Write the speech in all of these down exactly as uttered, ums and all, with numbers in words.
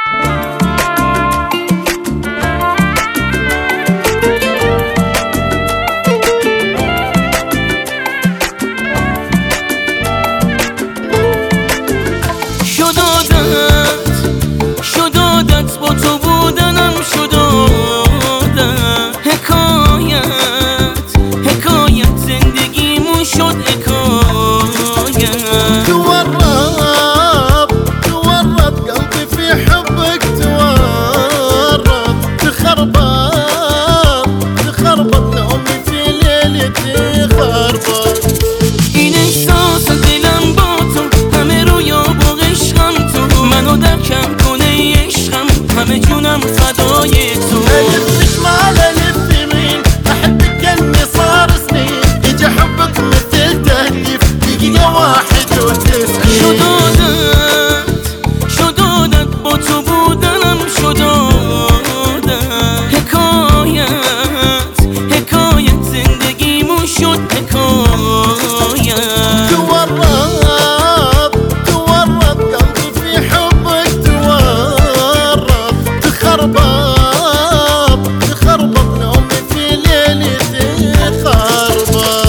شدادت با تو بودنم شدادت حکایت حکایت زندگیمون شد حکایت تورط تورط قلبي في حبك تورط تخربط تخربط نومي في ليلتي خربط این احساس دلم با تو همه رویا با عشقم تو منو درکم کنه عشقم همه جونم فدای تو ألف شمال ألف يمين أحبك كأني صار سنين يجي حبك مثل تهديف دقيقة واحد وتسعين شدادت شدادت با تو بودنم شدادت حکایت حکایت زندگیمون شد حکایت تورط تورط قلبي في حبك تورط تخربط تخربط نومي في ليلتي خربط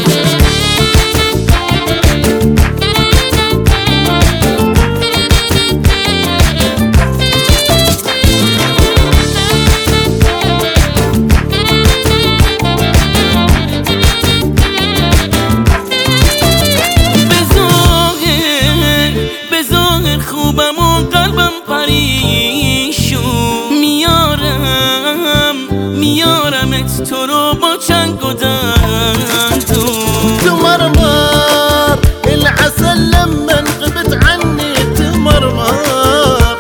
خوبم و قلبم پریشون میارم میارمت تو رو با چنگ و دندون تمرمر العسل لما غبت عني تمرمر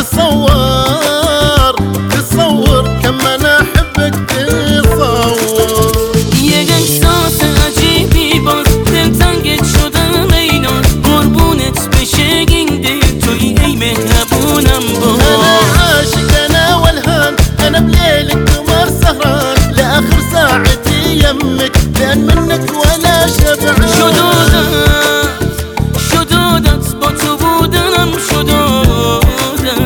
تصور تصور كم انا احبك تصور یک احساس عجیبی باز دلتنگت شدم اینان قربونت بشه این دل توی ای مهربونم با انا عاشق انا والهان انا بليلك قمر سهران لاخر ساعتي يمك لان منك ولا شبعان شدادت شدادت با تو بودنم شدادت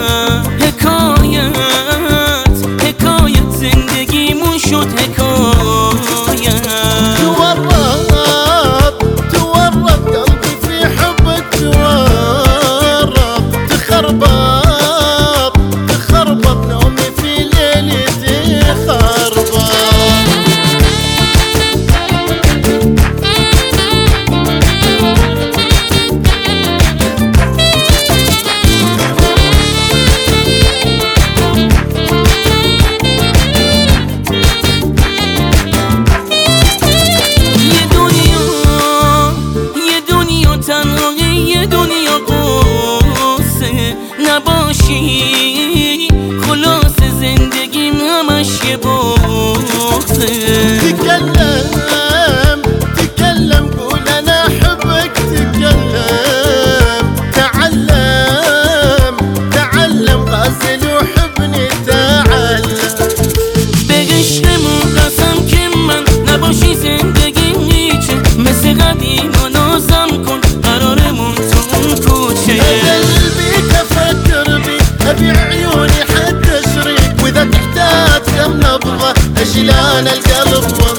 حکایت حکایت زندگیمون شد حکایت تورط تورط قلبي في حبك تورط تخربط تخربط نومي في ليلتي خربط تنهایی یه دنیا قصه نباشی خلاص زندگیم همش یه بغضه تكلم تكلم قول انا احبك تكلم تعلم تعلم غازل وحبني تعلم به عشقمون قسم که من نباشی زندگیم هیچه مثل قدیم و نازم کن قرارمون تو اون کوچه قلبي تفكر بي ابي عيوني حتى شريك واذا تحتاج كم نبضه اشيل انا القلب